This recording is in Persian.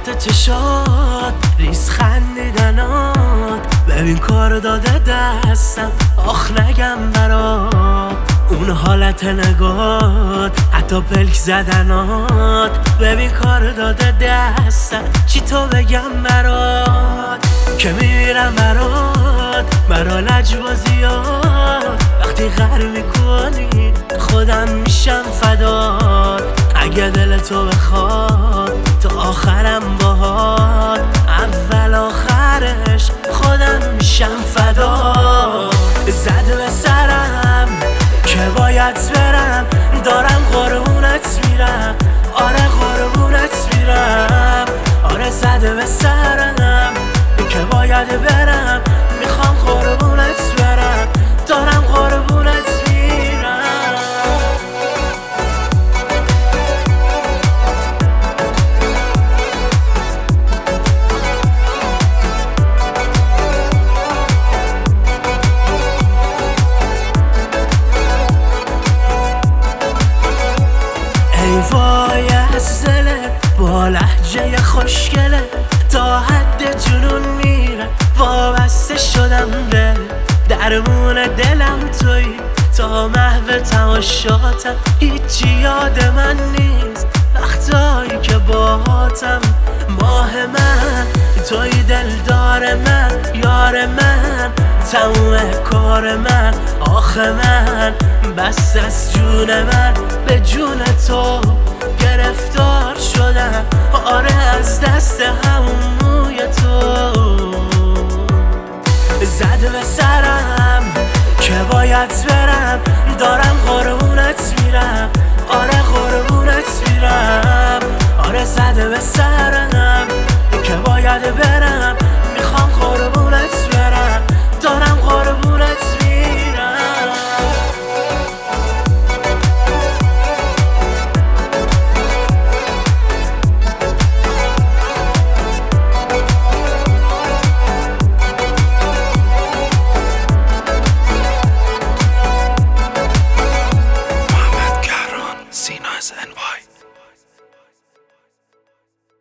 وقت چشات ریز خندیدنات، ببین کار داده دستم آخ نگم برات. اون حالت نگات حتی پلک زدنات، ببین کار داده دستم چی تو بگم برات. که میمیرم برا لجبازیات، وقتی غر میکنی خودم میشم فدات. اگه دل تو بخواد تا آخرم باهات، اول آخرش خودم میشم فدات. زد به سرم که باید برم، دارم قربونت میرم، آره قربونت میرم. آره زده به سرم که باید برم، میخوام قربونت برم، دارم قربونت میرم. ای وای از دلت با لحجه خوشگله، تا حد جنون میره وابسته شدم به درمون دلم توی. تا محو تماشاتم هیچی یاد من نیست، وقتایی که باهاتم ماه من توی. دلدار من یار من تموم کار من، آخه من بس از جون من به جون تو گرفتار شدم. آره از دست همون موی تو زد به سرم که باید برم، دارم قربونت میرم، آره قربونت میرم. آره زده به سرم که باید برم،